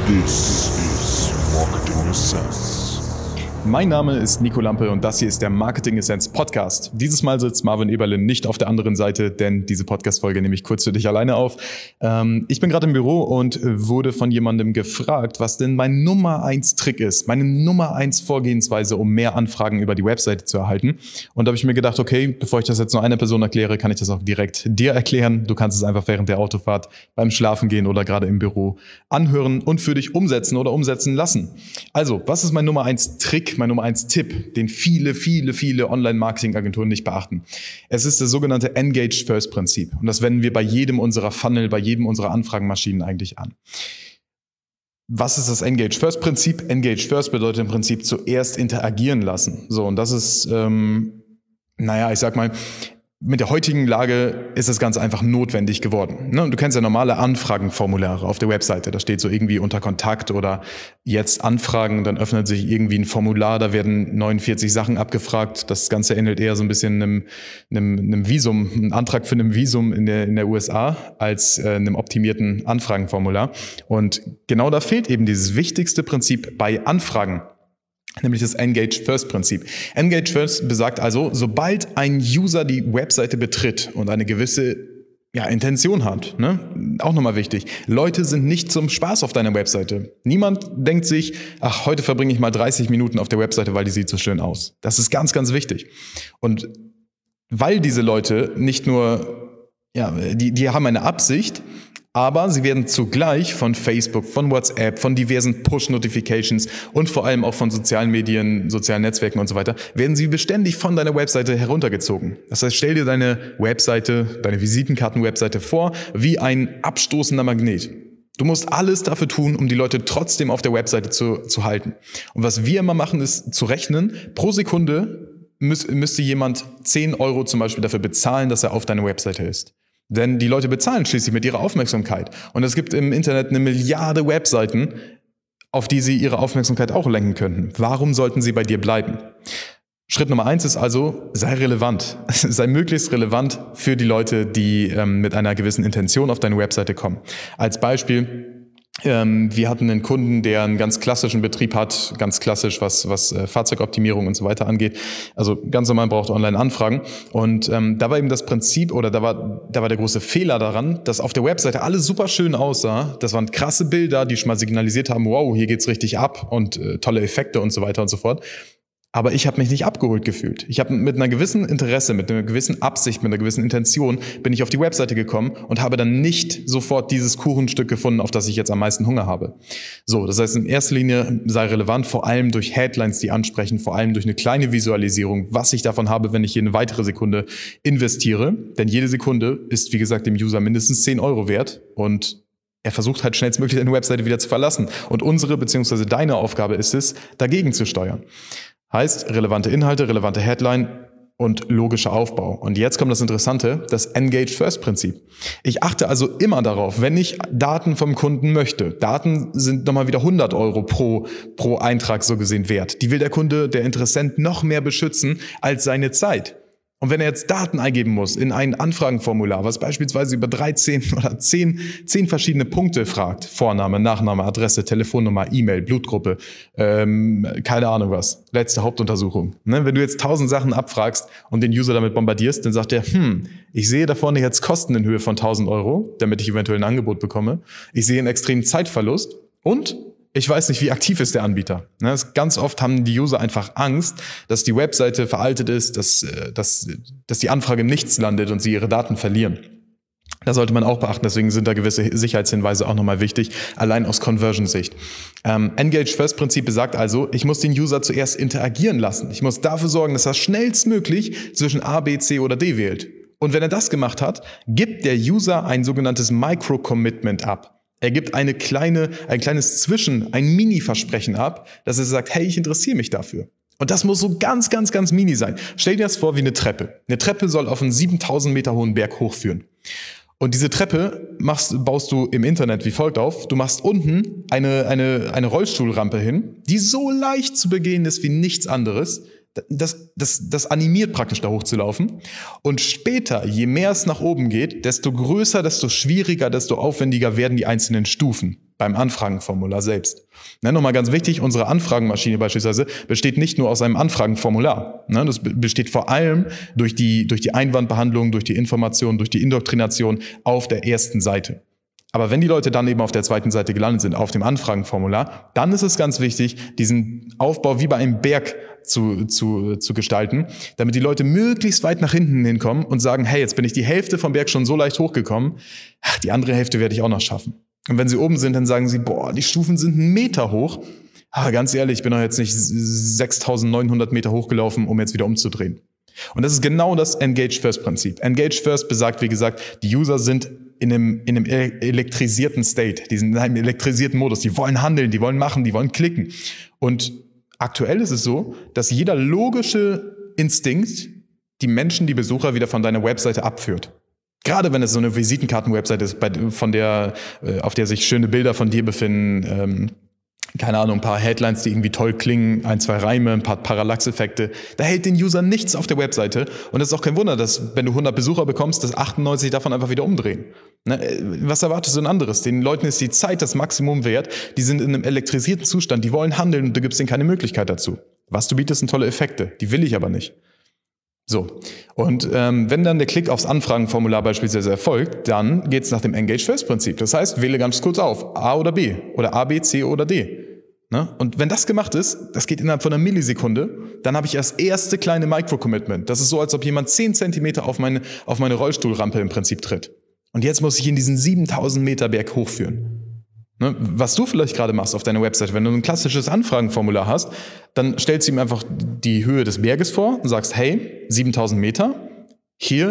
This is Marketing Essence. Mein Name ist Nico Lampe und das hier ist der Marketing Essence Podcast. Dieses Mal sitzt Marvin Eberlin nicht auf der anderen Seite, denn diese Podcast-Folge nehme ich kurz für dich alleine auf. Ich bin gerade im Büro und wurde von jemandem gefragt, was denn mein Nummer 1 Trick ist, meine Nummer 1 Vorgehensweise, um mehr Anfragen über die Webseite zu erhalten. Und da habe ich mir gedacht, okay, bevor ich das jetzt nur einer Person erkläre, kann ich das auch direkt dir erklären. Du kannst es einfach während der Autofahrt, beim Schlafen gehen oder gerade im Büro anhören und für dich umsetzen oder umsetzen lassen. Also, was ist mein Nummer 1 Trick? Mein Nummer 1 Tipp, den viele Online-Marketing-Agenturen nicht beachten. Es ist das sogenannte Engaged First Prinzip. Und das wenden wir bei jedem unserer Funnel, bei jedem unserer Anfragenmaschinen eigentlich an. Was ist das Engaged First Prinzip? Engaged First bedeutet im Prinzip zuerst interagieren lassen. So, und das ist, ich sag mal, mit der heutigen Lage ist das Ganze einfach notwendig geworden. Du kennst ja normale Anfragenformulare auf der Webseite. Da steht so irgendwie unter Kontakt oder jetzt Anfragen. Dann öffnet sich irgendwie ein Formular. Da werden 49 Sachen abgefragt. Das Ganze ähnelt eher so ein bisschen einem Visum, einem Antrag für ein Visum in der USA als einem optimierten Anfragenformular. Und genau da fehlt eben dieses wichtigste Prinzip bei Anfragen. Nämlich das Engage First Prinzip. Engage First besagt also, sobald ein User die Webseite betritt und eine gewisse Intention hat, auch nochmal wichtig, Leute sind nicht zum Spaß auf deiner Webseite. Niemand denkt sich, heute verbringe ich mal 30 Minuten auf der Webseite, weil die sieht so schön aus. Das ist ganz, ganz wichtig. Und weil diese Leute nicht nur, die haben eine Absicht, aber sie werden zugleich von Facebook, von WhatsApp, von diversen Push-Notifications und vor allem auch von sozialen Medien, sozialen Netzwerken und so weiter, werden sie beständig von deiner Webseite heruntergezogen. Das heißt, stell dir deine Webseite, deine Visitenkarten-Webseite vor, wie ein abstoßender Magnet. Du musst alles dafür tun, um die Leute trotzdem auf der Webseite zu halten. Und was wir immer machen, ist zu rechnen, pro Sekunde müsste jemand 10 € zum Beispiel dafür bezahlen, dass er auf deiner Webseite ist. Denn die Leute bezahlen schließlich mit ihrer Aufmerksamkeit. Und es gibt im Internet 1 Milliarde Webseiten, auf die sie ihre Aufmerksamkeit auch lenken könnten. Warum sollten sie bei dir bleiben? Schritt Nummer 1 ist also, sei relevant. Sei möglichst relevant für die Leute, die mit einer gewissen Intention auf deine Webseite kommen. Als Beispiel, wir hatten einen Kunden, der einen ganz klassischen Betrieb hat, ganz klassisch, was Fahrzeugoptimierung und so weiter angeht. Also ganz normal braucht Online-Anfragen. Und da war eben das Prinzip, oder da war der große Fehler daran, dass auf der Webseite alles super schön aussah. Das waren krasse Bilder, die schon mal signalisiert haben, wow, hier geht's richtig ab und tolle Effekte und so weiter und so fort. Aber ich habe mich nicht abgeholt gefühlt. Ich habe mit einer gewissen Interesse, mit einer gewissen Absicht, mit einer gewissen Intention bin ich auf die Webseite gekommen und habe dann nicht sofort dieses Kuchenstück gefunden, auf das ich jetzt am meisten Hunger habe. So, das heißt in erster Linie sei relevant, vor allem durch Headlines, die ansprechen, vor allem durch eine kleine Visualisierung, was ich davon habe, wenn ich hier eine weitere Sekunde investiere. Denn jede Sekunde ist, wie gesagt, dem User mindestens 10 € wert und er versucht halt schnellstmöglich eine Webseite wieder zu verlassen. Und unsere bzw. deine Aufgabe ist es, dagegen zu steuern. Heißt, relevante Inhalte, relevante Headline und logischer Aufbau. Und jetzt kommt das Interessante, das Engage First Prinzip. Ich achte also immer darauf, wenn ich Daten vom Kunden möchte. Daten sind nochmal wieder 100 € pro Eintrag so gesehen wert. Die will der Kunde, der Interessent noch mehr beschützen als seine Zeit. Und wenn er jetzt Daten eingeben muss in ein Anfragenformular, was beispielsweise über 13 oder 10 verschiedene Punkte fragt, Vorname, Nachname, Adresse, Telefonnummer, E-Mail, Blutgruppe, keine Ahnung was, letzte Hauptuntersuchung. Wenn du jetzt 1000 Sachen abfragst und den User damit bombardierst, dann sagt er, ich sehe da vorne jetzt Kosten in Höhe von 1000 €, damit ich eventuell ein Angebot bekomme. Ich sehe einen extremen Zeitverlust und ich weiß nicht, wie aktiv ist der Anbieter. Ganz oft haben die User einfach Angst, dass die Webseite veraltet ist, dass die Anfrage im Nichts landet und sie ihre Daten verlieren. Das sollte man auch beachten, deswegen sind da gewisse Sicherheitshinweise auch nochmal wichtig, allein aus Conversion-Sicht. Engage First Prinzip besagt also, ich muss den User zuerst interagieren lassen. Ich muss dafür sorgen, dass er schnellstmöglich zwischen A, B, C oder D wählt. Und wenn er das gemacht hat, gibt der User ein sogenanntes Micro-Commitment ab. Er gibt ein kleines ein Mini-Versprechen ab, dass er sagt, hey, ich interessiere mich dafür. Und das muss so ganz, ganz, ganz mini sein. Stell dir das vor wie eine Treppe. Eine Treppe soll auf einen 7000 Meter hohen Berg hochführen. Und diese Treppe baust du im Internet wie folgt auf. Du machst unten eine Rollstuhlrampe hin, die so leicht zu begehen ist wie nichts anderes. Das animiert praktisch da hochzulaufen. Und später, je mehr es nach oben geht, desto größer, desto schwieriger, desto aufwendiger werden die einzelnen Stufen. beim Anfragenformular selbst. Nochmal ganz wichtig, unsere Anfragenmaschine beispielsweise besteht nicht nur aus einem Anfragenformular. Das besteht vor allem durch die Einwandbehandlung, durch die Information, durch die Indoktrination auf der ersten Seite. Aber wenn die Leute dann eben auf der zweiten Seite gelandet sind, auf dem Anfragenformular, dann ist es ganz wichtig, diesen Aufbau wie bei einem Berg zu gestalten, damit die Leute möglichst weit nach hinten hinkommen und sagen, hey, jetzt bin ich die Hälfte vom Berg schon so leicht hochgekommen, die andere Hälfte werde ich auch noch schaffen. Und wenn sie oben sind, dann sagen sie, boah, die Stufen sind 1 Meter hoch. Aber ganz ehrlich, ich bin doch jetzt nicht 6.900 Meter hochgelaufen, um jetzt wieder umzudrehen. Und das ist genau das Engage-First-Prinzip. Engage-First besagt, wie gesagt, die User sind in einem elektrisierten State. Die sind in einem elektrisierten Modus. Die wollen handeln, die wollen machen, die wollen klicken. Und aktuell ist es so, dass jeder logische Instinkt die Menschen, die Besucher wieder von deiner Webseite abführt. Gerade wenn es so eine Visitenkarten-Webseite ist, auf der sich schöne Bilder von dir befinden, keine Ahnung, ein paar Headlines, die irgendwie toll klingen, 1, 2 Reime, ein paar Parallax-Effekte. Da hält den User nichts auf der Webseite. Und es ist auch kein Wunder, dass, wenn du 100 Besucher bekommst, dass 98 davon einfach wieder umdrehen. Was erwartest du ein anderes? Den Leuten ist die Zeit das Maximum wert. Die sind in einem elektrisierten Zustand. Die wollen handeln und du gibst ihnen keine Möglichkeit dazu. Was du bietest, sind tolle Effekte. Die will ich aber nicht. So, und wenn dann der Klick aufs Anfragenformular beispielsweise erfolgt, dann geht's nach dem Engage-First-Prinzip. Das heißt, wähle ganz kurz auf, A oder B oder A, B, C oder D. Und wenn das gemacht ist, das geht innerhalb von einer Millisekunde, dann habe ich das erste kleine Micro-Commitment. Das ist so, als ob jemand 10 Zentimeter auf meine Rollstuhlrampe im Prinzip tritt. Und jetzt muss ich in diesen 7.000 Meter Berg hochführen. Was du vielleicht gerade machst auf deiner Website, wenn du ein klassisches Anfragenformular hast, dann stellst du ihm einfach die Höhe des Berges vor und sagst, hey, 7.000 Meter, hier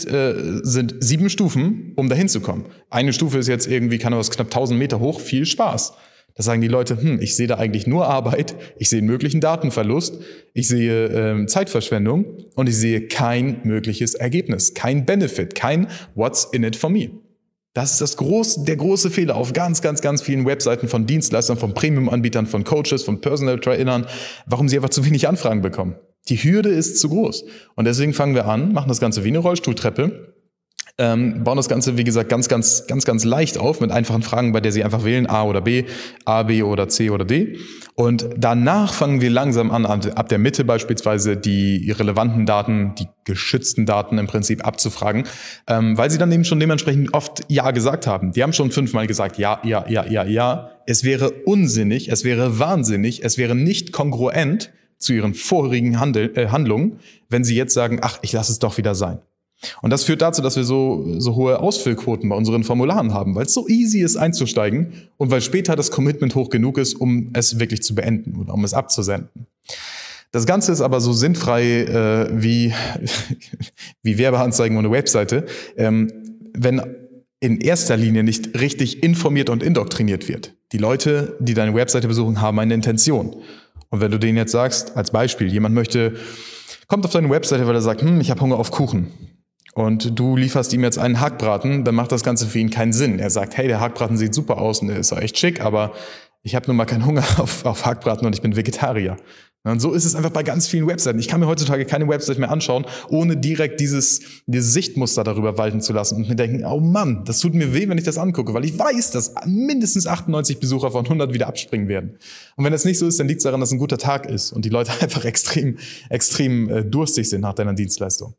sind 7 Stufen, um dahin zu kommen. Eine Stufe ist jetzt irgendwie, knapp 1.000 Meter hoch, viel Spaß. Da sagen die Leute, ich sehe da eigentlich nur Arbeit, ich sehe einen möglichen Datenverlust, ich sehe Zeitverschwendung und ich sehe kein mögliches Ergebnis, kein Benefit, kein What's in it for me. Das ist der große Fehler auf ganz, ganz, ganz vielen Webseiten von Dienstleistern, von Premium-Anbietern, von Coaches, von Personal Trainern, warum sie einfach zu wenig Anfragen bekommen. Die Hürde ist zu groß. Und deswegen fangen wir an, machen das Ganze wie eine Rollstuhltreppe, bauen das Ganze, wie gesagt, ganz, ganz, ganz, ganz leicht auf mit einfachen Fragen, bei der Sie einfach wählen, A oder B, A, B oder C oder D. Und danach fangen wir langsam an, ab der Mitte beispielsweise die relevanten Daten, die geschützten Daten im Prinzip abzufragen, weil Sie dann eben schon dementsprechend oft Ja gesagt haben. Die haben schon 5-mal gesagt, ja, ja, ja, ja, ja. Es wäre unsinnig, es wäre wahnsinnig, es wäre nicht kongruent zu Ihren vorherigen Handlungen, wenn Sie jetzt sagen, ach, ich lasse es doch wieder sein. Und das führt dazu, dass wir so hohe Ausfüllquoten bei unseren Formularen haben, weil es so easy ist einzusteigen und weil später das Commitment hoch genug ist, um es wirklich zu beenden oder um es abzusenden. Das Ganze ist aber so sinnfrei wie Werbeanzeigen und eine Webseite, wenn in erster Linie nicht richtig informiert und indoktriniert wird. Die Leute, die deine Webseite besuchen, haben eine Intention. Und wenn du denen jetzt sagst, als Beispiel, jemand kommt auf deine Webseite, weil er sagt, ich habe Hunger auf Kuchen. Und du lieferst ihm jetzt einen Hackbraten, dann macht das Ganze für ihn keinen Sinn. Er sagt, hey, der Hackbraten sieht super aus und der ist auch echt schick, aber ich habe nun mal keinen Hunger auf Hackbraten und ich bin Vegetarier. Und so ist es einfach bei ganz vielen Webseiten. Ich kann mir heutzutage keine Website mehr anschauen, ohne direkt dieses Sichtmuster darüber walten zu lassen und mir denken, oh Mann, das tut mir weh, wenn ich das angucke, weil ich weiß, dass mindestens 98 Besucher von 100 wieder abspringen werden. Und wenn das nicht so ist, dann liegt es daran, dass ein guter Tag ist und die Leute einfach extrem durstig sind nach deiner Dienstleistung.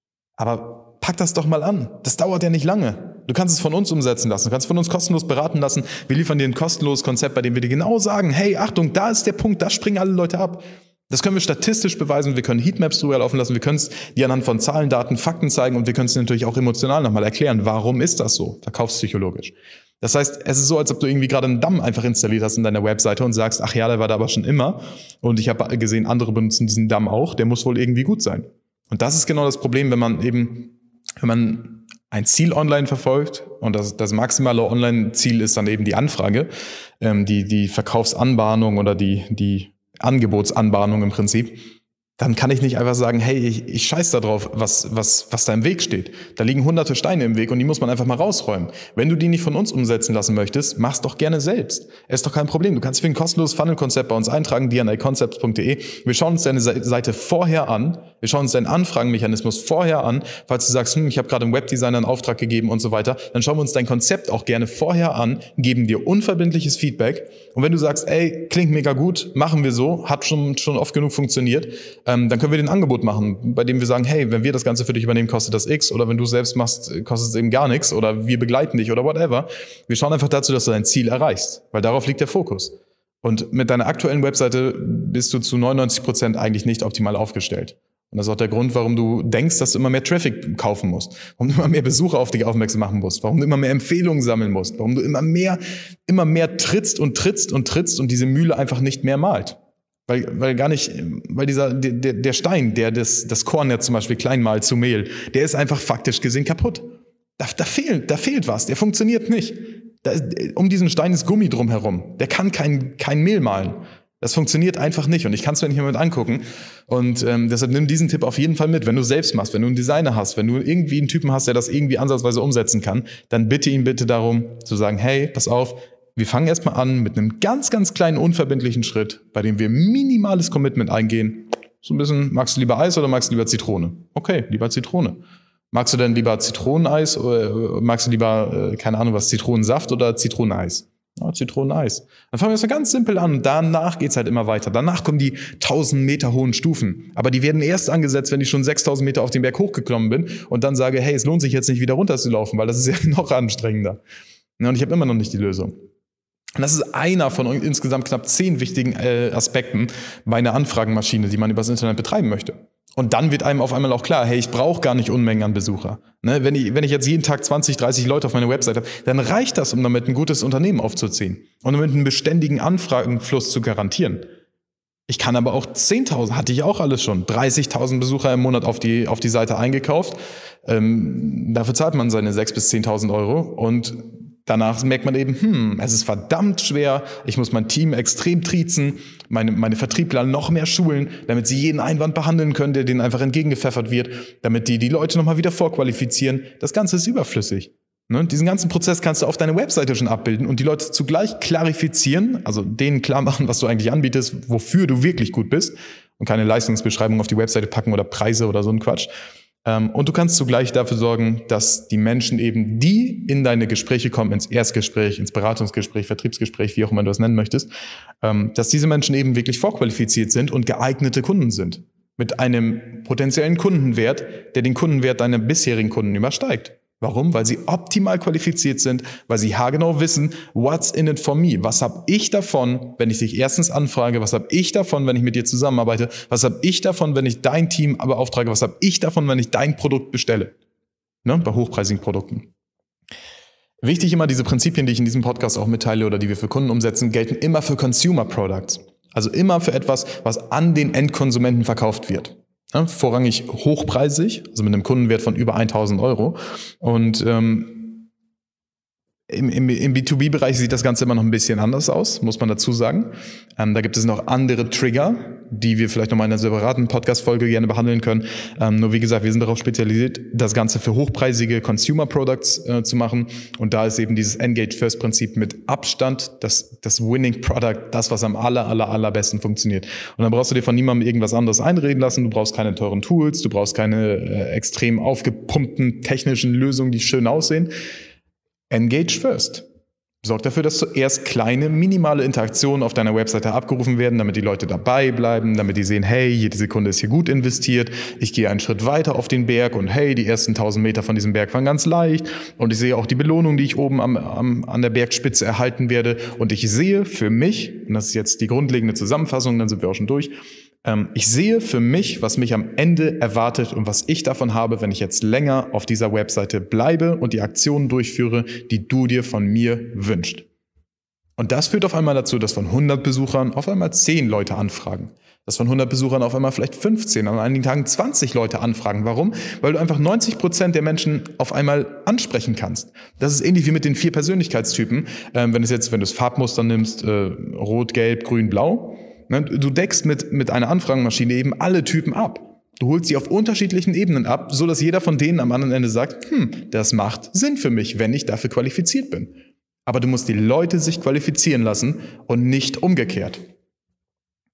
Aber pack das doch mal an. Das dauert ja nicht lange. Du kannst es von uns umsetzen lassen. Du kannst von uns kostenlos beraten lassen. Wir liefern dir ein kostenloses Konzept, bei dem wir dir genau sagen, hey, Achtung, da ist der Punkt, da springen alle Leute ab. Das können wir statistisch beweisen. Wir können Heatmaps drüber laufen lassen. Wir können es dir anhand von Zahlen, Daten, Fakten zeigen und wir können es dir natürlich auch emotional nochmal erklären. Warum ist das so? Verkaufspsychologisch. Das heißt, es ist so, als ob du irgendwie gerade einen Damm einfach installiert hast in deiner Webseite und sagst, ach ja, der war da aber schon immer. Und ich habe gesehen, andere benutzen diesen Damm auch. Der muss wohl irgendwie gut sein. Und das ist genau das Problem, wenn man ein Ziel online verfolgt und das maximale Online-Ziel ist dann eben die Anfrage, die Verkaufsanbahnung oder die Angebotsanbahnung im Prinzip, dann kann ich nicht einfach sagen, hey, ich scheiß da drauf, was da im Weg steht. Da liegen hunderte Steine im Weg und die muss man einfach mal rausräumen. Wenn du die nicht von uns umsetzen lassen möchtest, mach's doch gerne selbst. Ist doch kein Problem. Du kannst für ein kostenloses Funnel-Konzept bei uns eintragen, diana-concepts.de. Wir schauen uns deine Seite vorher an. Wir schauen uns deinen Anfragenmechanismus vorher an. Falls du sagst, ich habe gerade einem Webdesigner einen Auftrag gegeben und so weiter, dann schauen wir uns dein Konzept auch gerne vorher an, geben dir unverbindliches Feedback. Und wenn du sagst, ey, klingt mega gut, machen wir so, hat schon oft genug funktioniert, dann können wir dir ein Angebot machen, bei dem wir sagen, hey, wenn wir das Ganze für dich übernehmen, kostet das X, oder wenn du es selbst machst, kostet es eben gar nichts, oder wir begleiten dich oder whatever. Wir schauen einfach dazu, dass du dein Ziel erreichst, weil darauf liegt der Fokus. Und mit deiner aktuellen Webseite bist du zu 99% eigentlich nicht optimal aufgestellt. Und das ist auch der Grund, warum du denkst, dass du immer mehr Traffic kaufen musst, warum du immer mehr Besucher auf dich aufmerksam machen musst, warum du immer mehr Empfehlungen sammeln musst, warum du immer mehr trittst und diese Mühle einfach nicht mehr malt. Weil der Stein, der das Korn ja zum Beispiel klein malt zu Mehl, der ist einfach faktisch gesehen kaputt. Da fehlt was, der funktioniert nicht. Um diesen Stein ist Gummi drumherum. Der kann kein Mehl mahlen. Das funktioniert einfach nicht und ich kann es mir nicht mehr mit angucken. Und deshalb nimm diesen Tipp auf jeden Fall mit. Wenn du selbst machst, wenn du einen Designer hast, wenn du irgendwie einen Typen hast, der das irgendwie ansatzweise umsetzen kann, dann bitte ihn darum zu sagen, hey, pass auf, wir fangen erstmal an mit einem ganz, ganz kleinen unverbindlichen Schritt, bei dem wir minimales Commitment eingehen. So ein bisschen, magst du lieber Eis oder magst du lieber Zitrone? Okay, lieber Zitrone. Magst du denn lieber Zitroneneis oder magst du lieber, keine Ahnung was, Zitronensaft oder Zitroneneis? Ja, Zitroneneis. Dann fangen wir erstmal ganz simpel an und danach geht's halt immer weiter. Danach kommen die 1000 Meter hohen Stufen. Aber die werden erst angesetzt, wenn ich schon 6000 Meter auf den Berg hochgeklommen bin und dann sage, hey, es lohnt sich jetzt nicht wieder runter zu laufen, weil das ist ja noch anstrengender. Ja, und ich habe immer noch nicht die Lösung. Und das ist einer von insgesamt knapp 10 wichtigen Aspekten bei einer Anfragenmaschine, die man übers Internet betreiben möchte. Und dann wird einem auf einmal auch klar, hey, ich brauche gar nicht Unmengen an Besucher. Ne, wenn ich jetzt jeden Tag 20, 30 Leute auf meiner Website habe, dann reicht das, um damit ein gutes Unternehmen aufzuziehen und damit einen beständigen Anfragenfluss zu garantieren. Ich kann aber auch 10.000, hatte ich auch alles schon, 30.000 Besucher im Monat auf die Seite eingekauft. Dafür zahlt man seine 6.000 bis 10.000 Euro und danach merkt man eben, es ist verdammt schwer, ich muss mein Team extrem triezen, meine Vertriebler noch mehr schulen, damit sie jeden Einwand behandeln können, der denen einfach entgegengepfeffert wird, damit die Leute nochmal wieder vorqualifizieren. Das Ganze ist überflüssig. Ne? Diesen ganzen Prozess kannst du auf deiner Webseite schon abbilden und die Leute zugleich klarifizieren, also denen klar machen, was du eigentlich anbietest, wofür du wirklich gut bist und keine Leistungsbeschreibung auf die Webseite packen oder Preise oder so ein Quatsch. Und du kannst zugleich dafür sorgen, dass die Menschen eben, die in deine Gespräche kommen, ins Erstgespräch, ins Beratungsgespräch, Vertriebsgespräch, wie auch immer du es nennen möchtest, dass diese Menschen eben wirklich vorqualifiziert sind und geeignete Kunden sind. Mit einem potenziellen Kundenwert, der den Kundenwert deiner bisherigen Kunden übersteigt. Warum? Weil sie optimal qualifiziert sind, weil sie haargenau wissen, what's in it for me? Was habe ich davon, wenn ich dich erstens anfrage? Was habe ich davon, wenn ich mit dir zusammenarbeite? Was habe ich davon, wenn ich dein Team beauftrage? Was habe ich davon, wenn ich dein Produkt bestelle? Ne? Bei hochpreisigen Produkten. Wichtig immer, diese Prinzipien, die ich in diesem Podcast auch mitteile oder die wir für Kunden umsetzen, gelten immer für Consumer Products. Also immer für etwas, was an den Endkonsumenten verkauft wird. Ja, vorrangig hochpreisig, also mit einem Kundenwert von über 1.000 Euro. Und im B2B-Bereich sieht das Ganze immer noch ein bisschen anders aus, muss man dazu sagen. Da gibt es noch andere Trigger, die wir vielleicht nochmal in einer separaten Podcast-Folge gerne behandeln können. Nur wie gesagt, wir sind darauf spezialisiert, das Ganze für hochpreisige Consumer Products zu machen. Und da ist eben dieses Engage-First-Prinzip mit Abstand das Winning Product, das, was am allerbesten funktioniert. Und dann brauchst du dir von niemandem irgendwas anderes einreden lassen. Du brauchst keine teuren Tools, du brauchst keine extrem aufgepumpten technischen Lösungen, die schön aussehen. Engage first. Sorg dafür, dass zuerst kleine, minimale Interaktionen auf deiner Webseite abgerufen werden, damit die Leute dabei bleiben, damit die sehen, hey, jede Sekunde ist hier gut investiert, ich gehe einen Schritt weiter auf den Berg und hey, die ersten 1000 Meter von diesem Berg waren ganz leicht und ich sehe auch die Belohnung, die ich oben an der Bergspitze erhalten werde und ich sehe für mich, und das ist jetzt die grundlegende Zusammenfassung, dann sind wir auch schon durch, ich sehe für mich, was mich am Ende erwartet und was ich davon habe, wenn ich jetzt länger auf dieser Webseite bleibe und die Aktionen durchführe, die du dir von mir wünschst. Und das führt auf einmal dazu, dass von 100 Besuchern auf einmal 10 Leute anfragen. Dass von 100 Besuchern auf einmal vielleicht 15, an einigen Tagen 20 Leute anfragen. Warum? Weil du einfach 90% der Menschen auf einmal ansprechen kannst. Das ist ähnlich wie mit den 4 Persönlichkeitstypen. Wenn du das Farbmuster nimmst, Rot, Gelb, Grün, Blau. Du deckst mit einer Anfragenmaschine eben alle Typen ab. Du holst sie auf unterschiedlichen Ebenen ab, so dass jeder von denen am anderen Ende sagt, das macht Sinn für mich, wenn ich dafür qualifiziert bin. Aber du musst die Leute sich qualifizieren lassen und nicht umgekehrt.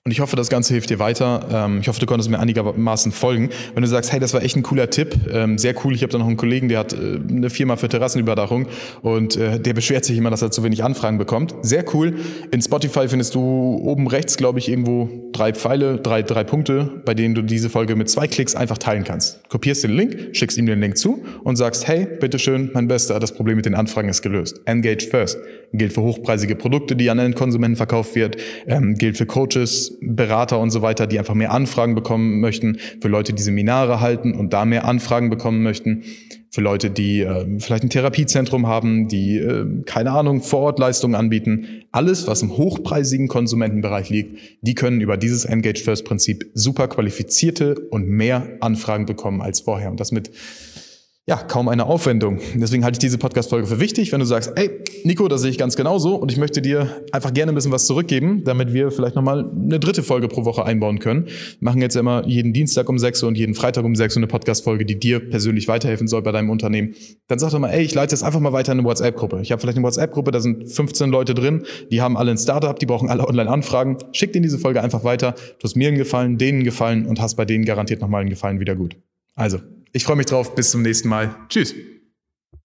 Und ich hoffe, das Ganze hilft dir weiter. Ich hoffe, du konntest mir einigermaßen folgen. Wenn du sagst, hey, das war echt ein cooler Tipp, sehr cool. Ich habe da noch einen Kollegen, der hat eine Firma für Terrassenüberdachung und der beschwert sich immer, dass er zu wenig Anfragen bekommt. Sehr cool. In Spotify findest du oben rechts, glaube ich, irgendwo 3 Pfeile, drei Punkte, bei denen du diese Folge mit 2 Klicks einfach teilen kannst. Kopierst den Link, schickst ihm den Link zu und sagst, hey, bitteschön, mein Bester, das Problem mit den Anfragen ist gelöst. Engage first. Gilt für hochpreisige Produkte, die an den Konsumenten verkauft wird. Gilt für Coaches, Berater und so weiter, die einfach mehr Anfragen bekommen möchten, für Leute, die Seminare halten und da mehr Anfragen bekommen möchten, für Leute, die vielleicht ein Therapiezentrum haben, die, keine Ahnung, Vorortleistungen anbieten. Alles, was im hochpreisigen Konsumentenbereich liegt, die können über dieses Engage-First-Prinzip super qualifizierte und mehr Anfragen bekommen als vorher. Und das mit kaum eine Aufwendung. Deswegen halte ich diese Podcast-Folge für wichtig, wenn du sagst, ey, Nico, das sehe ich ganz genauso und ich möchte dir einfach gerne ein bisschen was zurückgeben, damit wir vielleicht nochmal eine 3. Folge pro Woche einbauen können. Wir machen jetzt immer jeden Dienstag um 6 Uhr und jeden Freitag um 6 Uhr eine Podcast-Folge, die dir persönlich weiterhelfen soll bei deinem Unternehmen. Dann sag doch mal, ey, ich leite das einfach mal weiter in eine WhatsApp-Gruppe. Ich habe vielleicht eine WhatsApp-Gruppe, da sind 15 Leute drin, die haben alle ein Startup, die brauchen alle Online-Anfragen. Schick denen diese Folge einfach weiter, du hast mir einen Gefallen, denen einen Gefallen und hast bei denen garantiert nochmal einen Gefallen wieder gut. Also, ich freue mich drauf. Bis zum nächsten Mal. Tschüss.